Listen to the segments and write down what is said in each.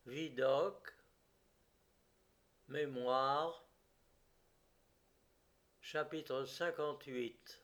Vidocq, Mémoire, chapitre 58.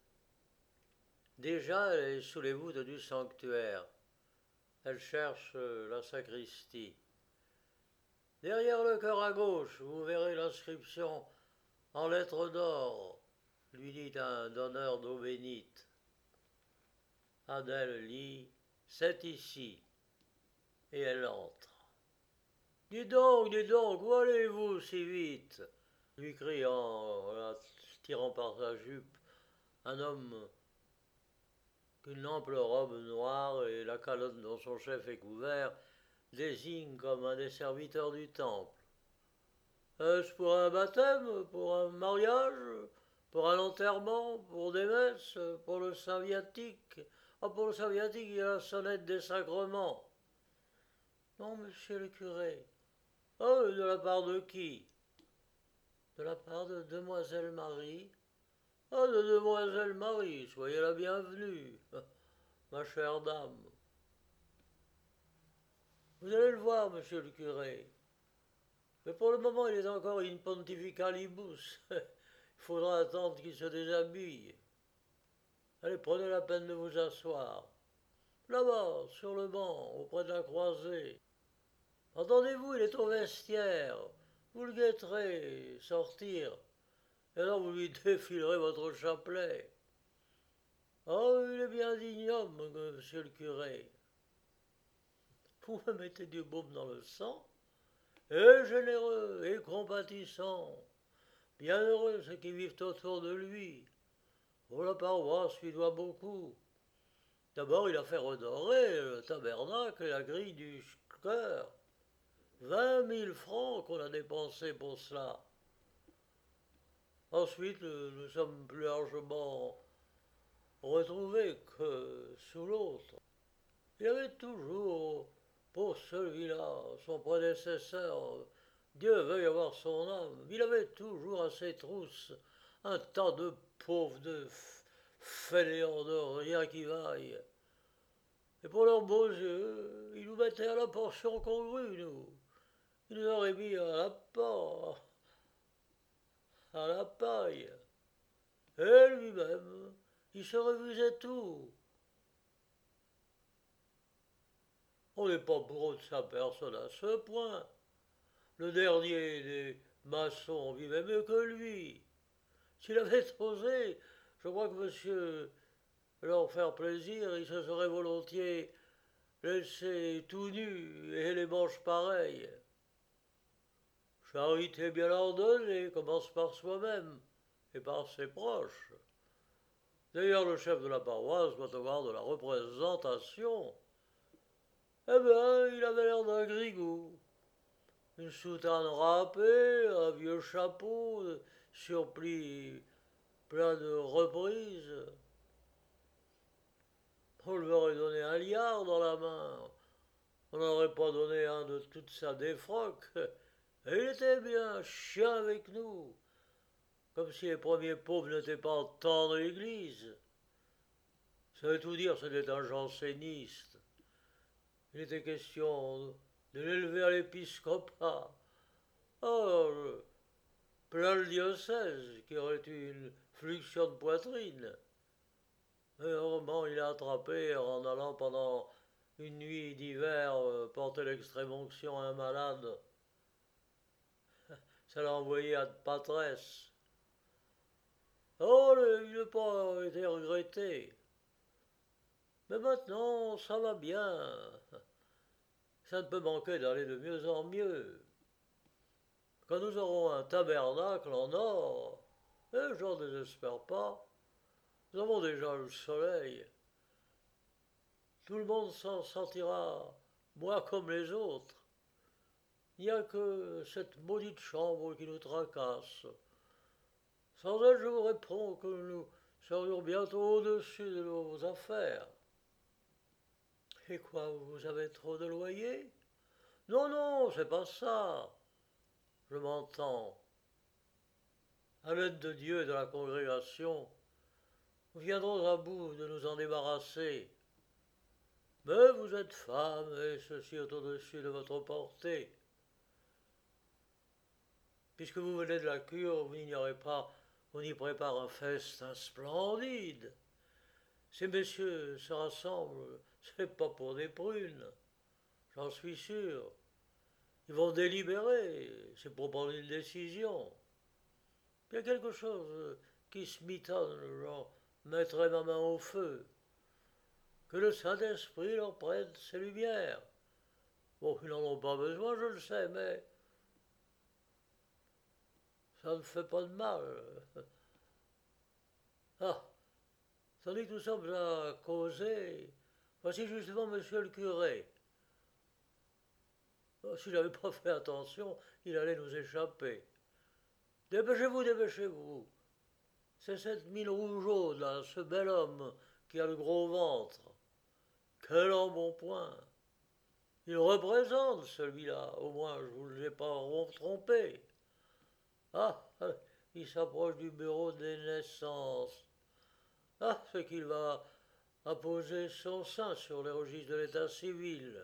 Déjà, elle est sous les voûtes du sanctuaire. Elle cherche la sacristie. Derrière le chœur à gauche, vous verrez l'inscription en lettres d'or, lui dit un donneur d'eau bénite. Adèle lit, c'est ici, et elle entre. Dis donc, où allez-vous si vite lui crie en la tirant par sa jupe un homme qu'une ample robe noire et la calotte dont son chef est couvert désignent comme un des serviteurs du temple. Est-ce pour un baptême, pour un mariage, pour un enterrement, pour des messes, pour le Saint viatique? Ah, pour le Saint viatique, il y a la sonnette des sacrements. Non, monsieur le curé. Oh, de la part de qui? De la part de demoiselle Marie. Ah, de demoiselle Marie, soyez la bienvenue, ma chère dame. Vous allez le voir, monsieur le curé. Mais pour le moment, il est encore in pontificalibus. Il faudra attendre qu'il se déshabille. Allez, prenez la peine de vous asseoir. Là-bas, sur le banc, auprès de la croisée. Entendez-vous, il est au vestiaire. Vous le guetterez sortir. Et alors vous lui défilerez votre chapelet. Oh, il est bien digne homme, monsieur le curé. Vous me mettez du baume dans le sang, et généreux, et compatissant. Bien heureux ceux qui vivent autour de lui. Oh, la paroisse lui doit beaucoup. D'abord, il a fait redorer le tabernacle et la grille du chœur. 20 000 francs qu'on a dépensés pour cela. Ensuite, nous sommes plus largement retrouvés que sous l'autre. Il avait toujours, pour celui-là, son prédécesseur, Dieu veuille avoir son âme, il avait toujours à ses trousses un tas de pauvres, de fainéants de rien qui vaille. Et pour leurs beaux yeux, il nous mettait à la portion congrue, nous. Il nous aurait mis à la paille. Et lui-même, il se refusait tout. On n'est pas pro de sa personne à ce point. Le dernier des maçons vivait mieux que lui. S'il avait osé, je crois que monsieur, leur faire plaisir, il se serait volontiers laissé tout nu et les manches pareilles. Charité bien ordonnée commence par soi-même et par ses proches. D'ailleurs, le chef de la paroisse doit avoir de la représentation. Eh bien, il avait l'air d'un grigou. Une soutane râpée, un vieux chapeau, surplis plein de reprises. On lui aurait donné un liard dans la main. On n'aurait pas donné un de toute sa défroque. Et il était bien chien avec nous, comme si les premiers pauvres n'étaient pas en temps de l'église. Ça veut tout dire, c'était un janséniste. Il était question de l'élever à l'épiscopat. Or, plein le diocèse qui aurait eu une fluxion de poitrine. Mais heureusement, il a attrapé en allant pendant une nuit d'hiver porter l'extrême onction à un malade. Ça l'a envoyé à de Patresse. Oh, il n'a pas été regretté. Mais maintenant, ça va bien. Ça ne peut manquer d'aller de mieux en mieux. Quand nous aurons un tabernacle en or, et j'en désespère pas, nous avons déjà le soleil. Tout le monde s'en sentira moins comme les autres. Il n'y a que cette maudite chambre qui nous tracasse. Sans elle, je vous réponds que nous serions bientôt au-dessus de nos affaires. Et quoi, vous avez trop de loyer? Non, non, c'est pas ça. Je m'entends. À l'aide de Dieu et de la congrégation, nous viendrons à bout de nous en débarrasser. Mais vous êtes femme et ceci est au-dessus de votre portée. Puisque vous venez de la cure, vous n'ignorez pas, on y prépare un festin splendide. Ces messieurs se rassemblent, c'est pas pour des prunes, j'en suis sûr. Ils vont délibérer, c'est pour prendre une décision. Il y a quelque chose qui se mitonne, genre mettrai ma main au feu. Que le Saint-Esprit leur prête ses lumières. Bon, ils n'en ont pas besoin, je le sais, mais ça ne fait pas de mal. Ah, tandis que nous sommes à causer, voici justement monsieur le curé. S'il n'avait pas fait attention, il allait nous échapper. Dépêchez-vous, dépêchez-vous. C'est cette mine rougeaude, là, ce bel homme qui a le gros ventre. Quel embonpoint. Il représente celui-là, au moins je ne vous ai pas trompé. Ah, il s'approche du bureau des naissances. Ah, c'est qu'il va apposer son sein sur les registres de l'état civil.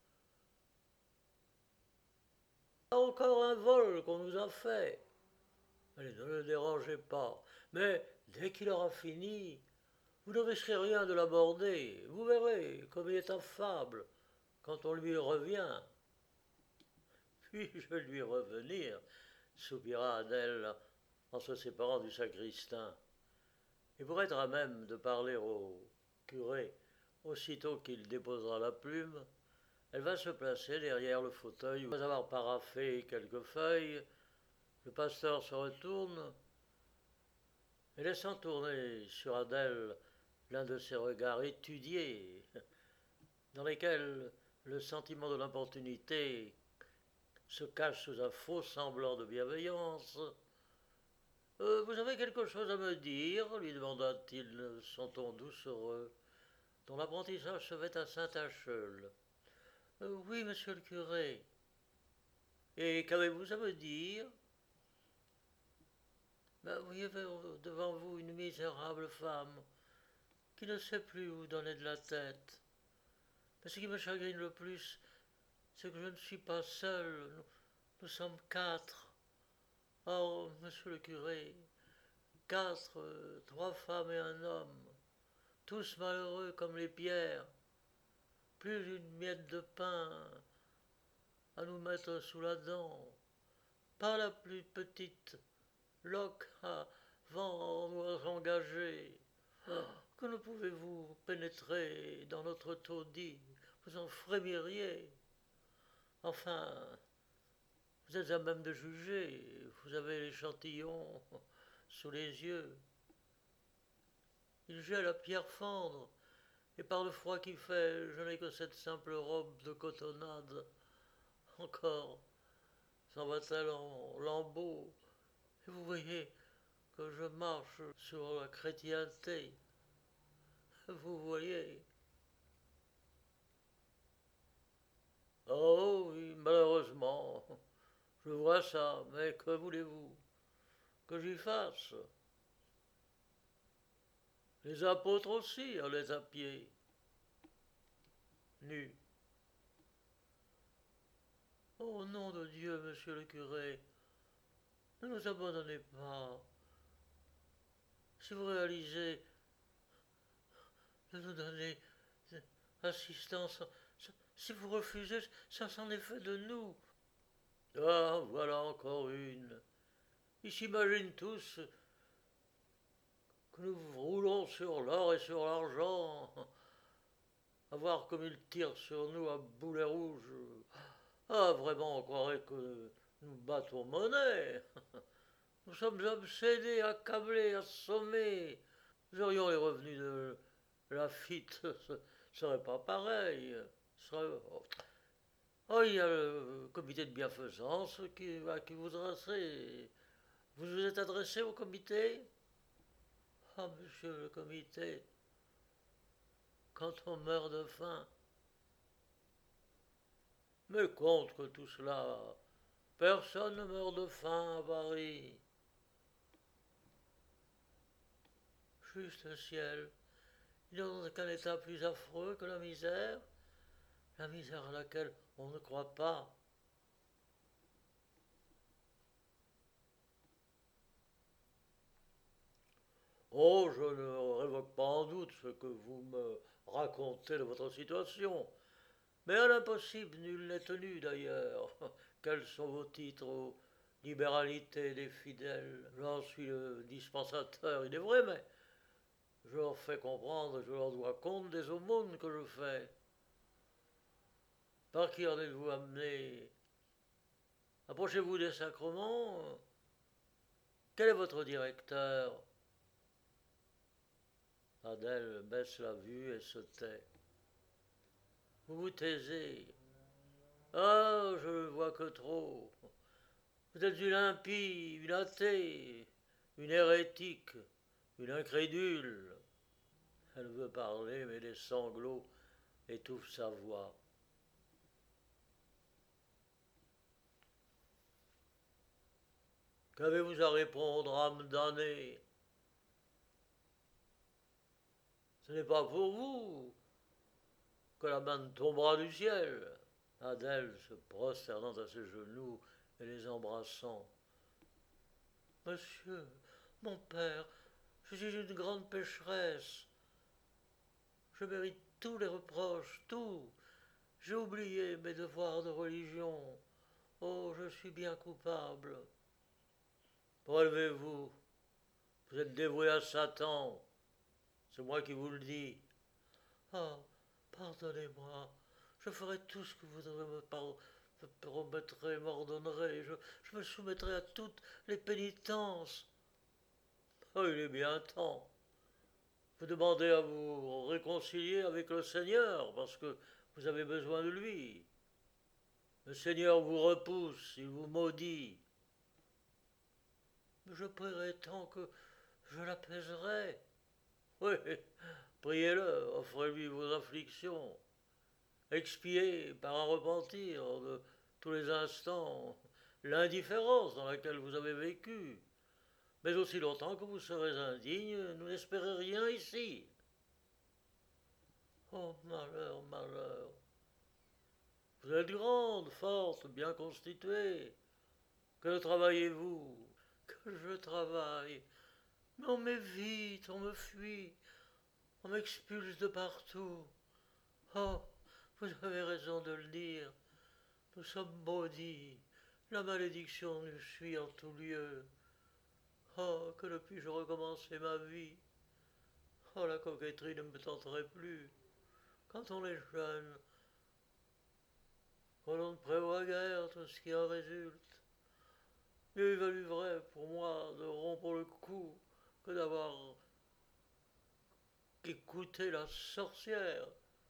Encore un vol qu'on nous a fait. Allez, ne le dérangez pas. Mais dès qu'il aura fini, vous ne risquerez rien de l'aborder. Vous verrez comme il est affable quand on lui revient. Puis je lui revenir, soupira Adèle en se séparant du sacristain. Et pour être à même de parler au curé, aussitôt qu'il déposera la plume, elle va se placer derrière le fauteuil. Après avoir paraphé quelques feuilles, le pasteur se retourne et laissant tourner sur Adèle l'un de ses regards étudiés, dans lesquels le sentiment de l'importunité se cache sous un faux semblant de bienveillance. Vous avez quelque chose à me dire lui demanda-t-il, son ton doucereux, dont l'apprentissage se fait à Saint-Acheul. Oui, monsieur le curé. Et qu'avez-vous à me dire? Ben, vous voyez devant vous une misérable femme qui ne sait plus où donner de la tête. Mais ce qui me chagrine le plus, c'est que je ne suis pas seul. Nous sommes quatre. Oh, monsieur le curé, quatre, trois femmes et un homme, tous malheureux comme les pierres, plus d'une miette de pain à nous mettre sous la dent, pas la plus petite loque avant nous engager. Que ne pouvez-vous pénétrer dans notre taudis? Vous en frémiriez. Enfin, vous êtes à même de juger, vous avez l'échantillon sous les yeux. Il gèle à pierre fendre, et par le froid qui fait, je n'ai que cette simple robe de cotonnade. Encore s'en va-t-elle en lambeaux, et vous voyez que je marche sur la chrétienté. Vous voyez. Oh oui, malheureusement, je vois ça, mais que voulez-vous que j'y fasse? Les apôtres aussi allaient à pied, nus. Oh nom de Dieu, monsieur le curé, ne nous abandonnez pas. Si vous réalisez de nous donner assistance, si vous refusez, ça s'en est fait de nous. Ah, voilà encore une. Ils s'imaginent tous que nous roulons sur l'or et sur l'argent, à voir comme ils tirent sur nous à boulet rouge. Ah, vraiment, on croirait que nous battons monnaie. Nous sommes obsédés, accablés, assommés. Nous aurions les revenus de Lafitte, ce serait pas pareil. Oh, il y a le comité de bienfaisance à qui vous adressez. Vous vous êtes adressé au comité? Ah, monsieur le comité, quand on meurt de faim. Mais contre tout cela, personne ne meurt de faim à Paris. Juste ciel, Il est dans un état plus affreux que la misère à laquelle on ne croit pas. Oh, je ne révoque pas en doute ce que vous me racontez de votre situation. Mais à l'impossible, nul n'est tenu d'ailleurs. Quels sont vos titres aux libéralités des fidèles? J'en suis le dispensateur, il est vrai, mais je leur fais comprendre, je leur dois compte des aumônes que je fais. Par qui en êtes-vous amené? Approchez-vous des sacrements. Quel est votre directeur? Adèle baisse la vue et se tait. Vous vous taisez. Ah, je ne vois que trop. Vous êtes une impie, une athée, une hérétique, une incrédule. Elle veut parler, mais les sanglots étouffent sa voix. Qu'avez-vous à répondre, âme damnée? Ce n'est pas pour vous que la main tombera du ciel. Adèle se prosternant à ses genoux et les embrassant. Monsieur, mon père, je suis une grande pécheresse. Je mérite tous les reproches, tout. J'ai oublié mes devoirs de religion. Oh, je suis bien coupable. Relevez-vous. Vous êtes dévoué à Satan. C'est moi qui vous le dis. Ah, pardonnez-moi. Je ferai tout ce que vous me promettrez, m'ordonnerez. Je me soumettrai à toutes les pénitences. Oh, il est bien temps. Vous demandez à vous réconcilier avec le Seigneur parce que vous avez besoin de lui. Le Seigneur vous repousse, il vous maudit. Mais je prierai tant que je l'apaiserai. Oui, priez-le, offrez-lui vos afflictions. Expiez par un repentir de tous les instants l'indifférence dans laquelle vous avez vécu. Mais aussi longtemps que vous serez indigne, nous n'espérez rien ici. Oh, malheur, malheur. Vous êtes grande, forte, bien constituée. Que travaillez-vous? Que je travaille. Mais on m'évite, on me fuit, on m'expulse de partout. Oh, vous avez raison de le dire. Nous sommes maudits. La malédiction nous suit en tout lieu. Oh, que ne puis-je recommencer ma vie? Oh, la coquetterie ne me tenterait plus. Quand on est jeune, on ne prévoit guère tout ce qui en résulte. Mieux il valurait pour moi de rompre le cou que d'avoir écouté la sorcière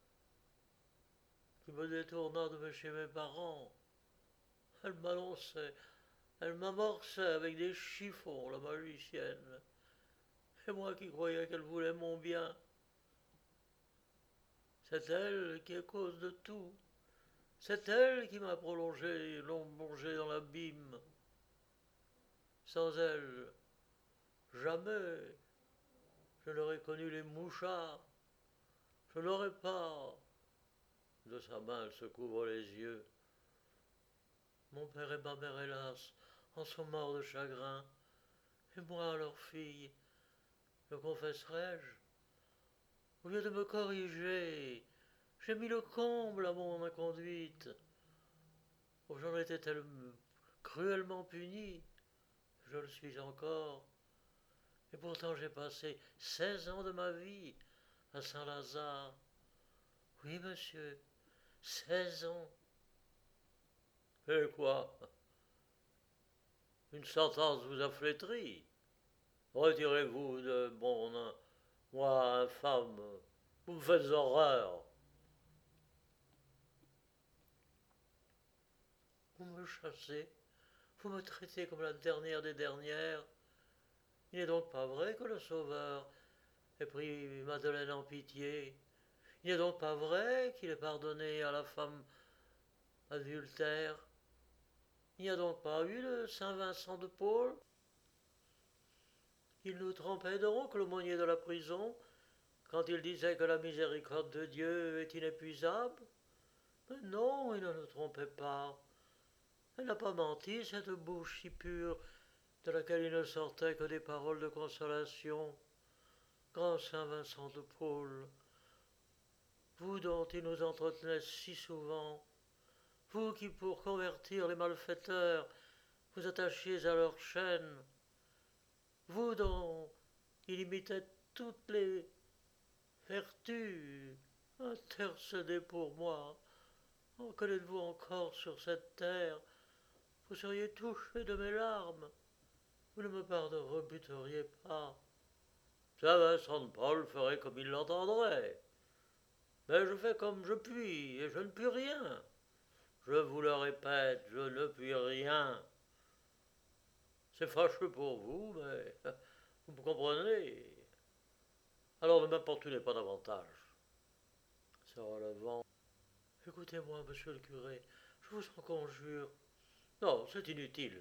qui me détourna de chez mes parents. Elle m'annonçait, elle m'amorçait avec des chiffons, la magicienne. Et moi qui croyais qu'elle voulait mon bien, c'est elle qui est cause de tout. C'est elle qui m'a prolongé, plongé dans l'abîme. Sans elle, jamais je n'aurais connu les mouchards. Je n'aurais pas. De sa main, elle se couvre les yeux. Mon père et ma mère, hélas, en sont morts de chagrin. Et moi, leur fille, le confesserai-je? Au lieu de me corriger, j'ai mis le comble à mon inconduite. Oh, j'en étais tellement cruellement puni, je le suis encore. Et pourtant j'ai passé 16 ans de ma vie à Saint-Lazare. Oui, monsieur, 16 ans. Et quoi? Une sentence vous a flétri? Retirez-vous de mon... moi, infâme, vous me faites horreur. Vous me chassez, vous me traitez comme la dernière des dernières. Il n'est donc pas vrai que le Sauveur ait pris Madeleine en pitié. Il n'est donc pas vrai qu'il ait pardonné à la femme adultère. Il n'y a donc pas eu le Saint Vincent de Paul. Il nous trempait donc, l'aumônier de la prison, quand il disait que la miséricorde de Dieu est inépuisable? Mais non, il ne le trompait pas. Elle n'a pas menti, cette bouche si pure, de laquelle il ne sortait que des paroles de consolation. Grand Saint Vincent de Paul, vous dont il nous entretenait si souvent, vous qui pour convertir les malfaiteurs vous attachiez à leur chaîne, vous dont il imitait toutes les vertus, intercédez pour moi. Oh, que n'êtes-vous encore sur cette terre? Vous seriez touché de mes larmes. Vous ne me pardonnerez pas. Saint Vincent de Paul ferait comme il l'entendrait. Mais je fais comme je puis, et je ne puis rien. Je vous le répète, je ne puis rien. C'est fâcheux pour vous, mais vous me comprenez. Alors ne m'importunez pas davantage. Se relevant. Écoutez-moi, monsieur le curé, je vous en conjure. Non, c'est inutile.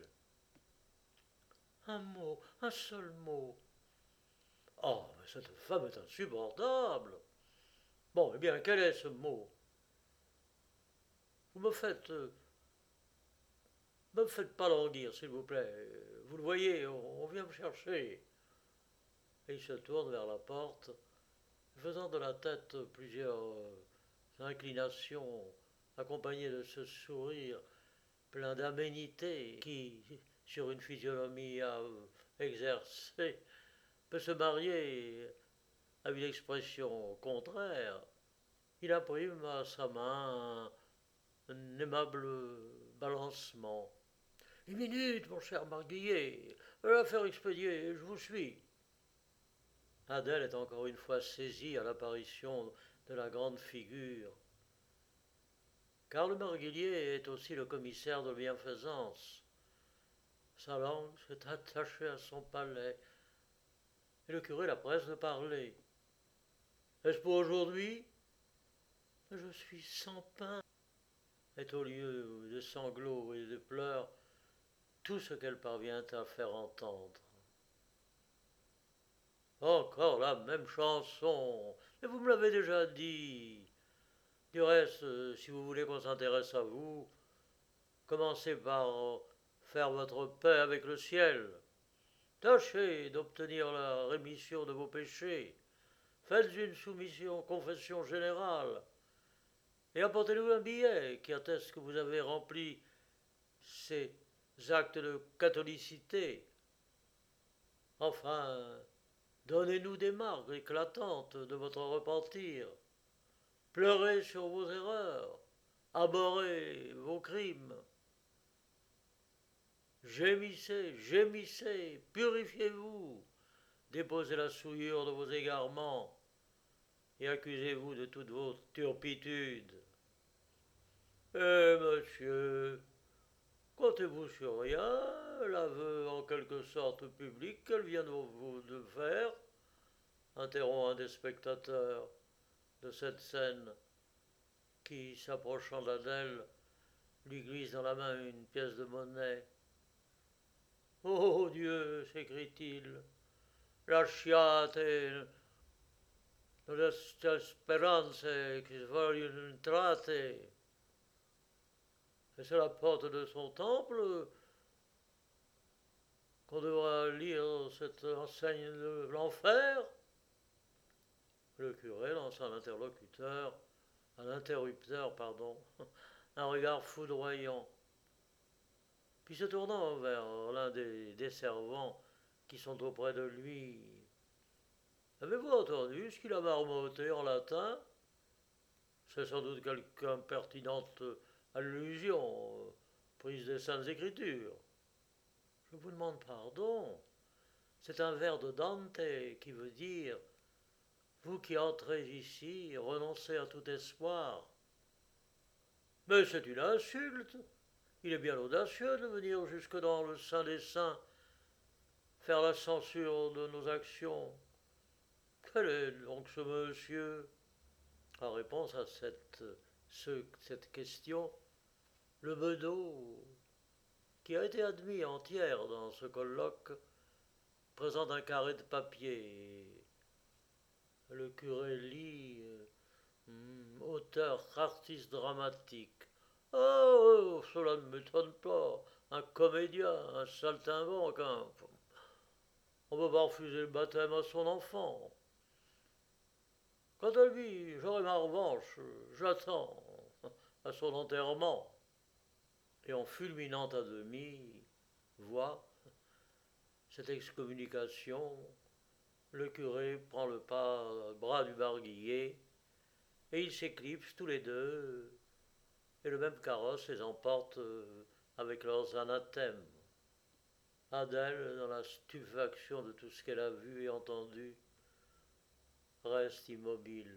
Un mot, un seul mot. Oh, mais cette femme est insupportable. Bon, eh bien, quel est ce mot? Vous me faites pas languir, s'il vous plaît. Vous le voyez, on vient me chercher. Et il se tourne vers la porte, faisant de la tête plusieurs inclinations, accompagnées de ce sourire plein d'aménité qui, sur une physionomie à exercer, peut se marier à une expression contraire. Il imprime à sa main un aimable balancement. Une minute, mon cher Marguillier, l'affaire expédiée, je vous suis. Adèle est encore une fois saisie à l'apparition de la grande figure. Car le Marguillier est aussi le commissaire de bienfaisance. Sa langue s'est attachée à son palais, et le curé la presse de parler. Est-ce pour aujourd'hui? Je suis sans pain. Est au lieu de sanglots et de pleurs tout ce qu'elle parvient à faire entendre. Encore la même chanson, mais vous me l'avez déjà dit. Du reste, si vous voulez qu'on s'intéresse à vous, commencez par faire votre paix avec le ciel. Tâchez d'obtenir la rémission de vos péchés. Faites une confession générale, et apportez-nous un billet qui atteste que vous avez rempli ces actes de catholicité. Enfin, donnez-nous des marques éclatantes de votre repentir. Pleurez sur vos erreurs, abhorrez vos crimes. Gémissez, gémissez, purifiez-vous, déposez la souillure de vos égarements et accusez-vous de toutes vos turpitudes. Eh, monsieur, comptez-vous sur rien, l'aveu en quelque sorte public qu'elle vient de faire, interrompt un des spectateurs de cette scène qui, s'approchant d'Adèle, lui glisse dans la main une pièce de monnaie. Oh Dieu, s'écrie-t-il, lasciate le speranze che vogliono entrate. Et c'est la porte de son temple qu'on devra lire cette enseigne de l'enfer. Le curé lance à l'interrupteur, un regard foudroyant. Puis se tournant vers l'un des servants qui sont auprès de lui. Avez-vous entendu ce qu'il a marmotté en latin? C'est sans doute quelque impertinente allusion prise des Saintes Écritures. Je vous demande pardon. C'est un vers de Dante qui veut dire « Vous qui entrez ici, renoncez à tout espoir. » Mais c'est une insulte. Il est bien audacieux de venir jusque dans le Saint des Saints faire la censure de nos actions. Quel est donc ce monsieur? En réponse à cette question, le bedeau, qui a été admis entière dans ce colloque, présente un carré de papier Le curé lit, auteur, artiste dramatique. Oh, cela ne m'étonne pas. Un comédien, un saltimbanque, on ne peut pas refuser le baptême à son enfant. Quant à lui, j'aurai ma revanche, j'attends à son enterrement. Et en fulminant à demi, voit cette excommunication, le curé prend le bras du barguillier, et ils s'éclipsent tous les deux, et le même carrosse les emporte avec leurs anathèmes. Adèle, dans la stupéfaction de tout ce qu'elle a vu et entendu, reste immobile.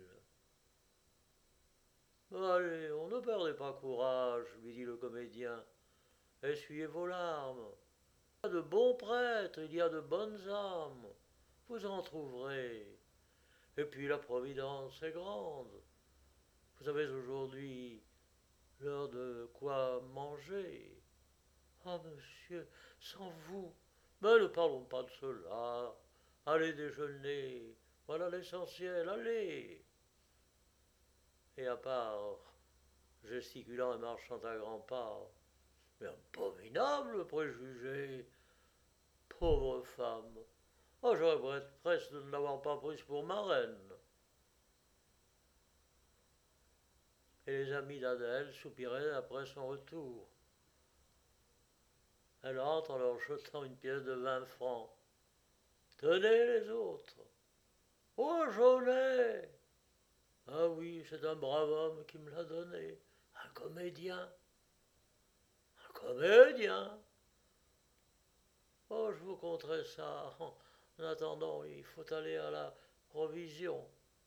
Allez, on ne perdez pas courage, lui dit le comédien. Essuyez vos larmes. Il y a de bons prêtres, il y a de bonnes âmes. Vous en trouverez. Et puis la providence est grande. Vous avez aujourd'hui l'heure de quoi manger. Ah, monsieur, sans vous. Mais ne parlons pas de cela. Allez déjeuner. Voilà l'essentiel. Allez. Et à part, gesticulant et marchant à grands pas, mais abominable préjugé. Pauvre femme. Oh, je regrette presque de ne l'avoir pas prise pour ma reine. Et les amis d'Adèle soupiraient après son retour. Elle entre en leur jetant une pièce de 20 francs. Tenez les autres. Oh, Jaunet. Ah oui, c'est un brave homme qui me l'a donné. Un comédien. Un comédien. Oh, je vous conterai ça. En attendant, il faut aller à la provision.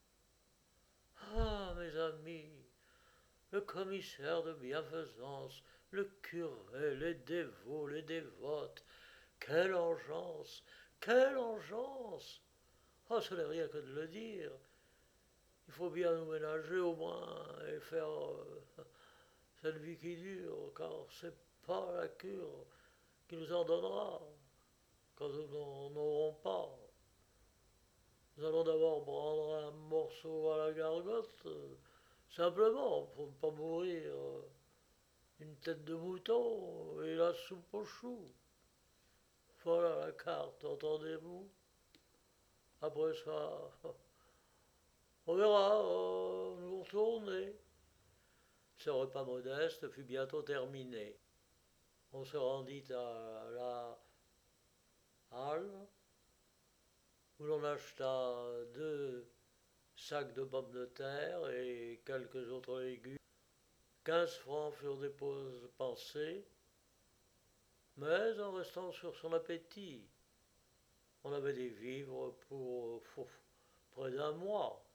Ah, mes amis, le commissaire de bienfaisance, le curé, les dévots, les dévotes, quelle engeance, quelle engeance. Oh, ce n'est rien que de le dire. Il faut bien nous ménager au moins et faire cette vie qui dure, car c'est pas la cure qui nous en donnera quand nous n'en aurons pas. Nous allons d'abord prendre un morceau à la gargote, simplement pour ne pas mourir, une tête de mouton et la soupe aux choux. Voilà la carte, entendez-vous? Après ça, on verra, nous retourner. Ce repas modeste fut bientôt terminé. On se rendit à la halle, où l'on acheta 2 sacs de pommes de terre et quelques autres légumes. 15 francs furent dépensés, mais en restant sur son appétit. On avait des vivres pour près d'un mois.